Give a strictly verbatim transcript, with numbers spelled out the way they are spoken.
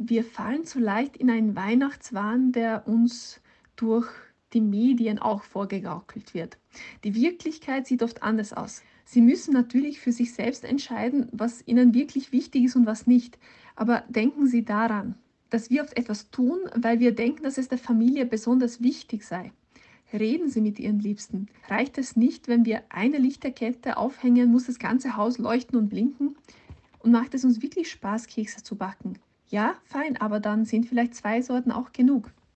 Wir fallen so leicht in einen Weihnachtswahn, der uns durch die Medien auch vorgegaukelt wird. Die Wirklichkeit sieht oft anders aus. Sie müssen natürlich für sich selbst entscheiden, was Ihnen wirklich wichtig ist und was nicht. Aber denken Sie daran, dass wir oft etwas tun, weil wir denken, dass es der Familie besonders wichtig sei. Reden Sie mit Ihren Liebsten. Reicht es nicht, wenn wir eine Lichterkette aufhängen, muss das ganze Haus leuchten und blinken? Und macht es uns wirklich Spaß, Kekse zu backen? Ja, fein, aber dann sind vielleicht zwei Sorten auch genug.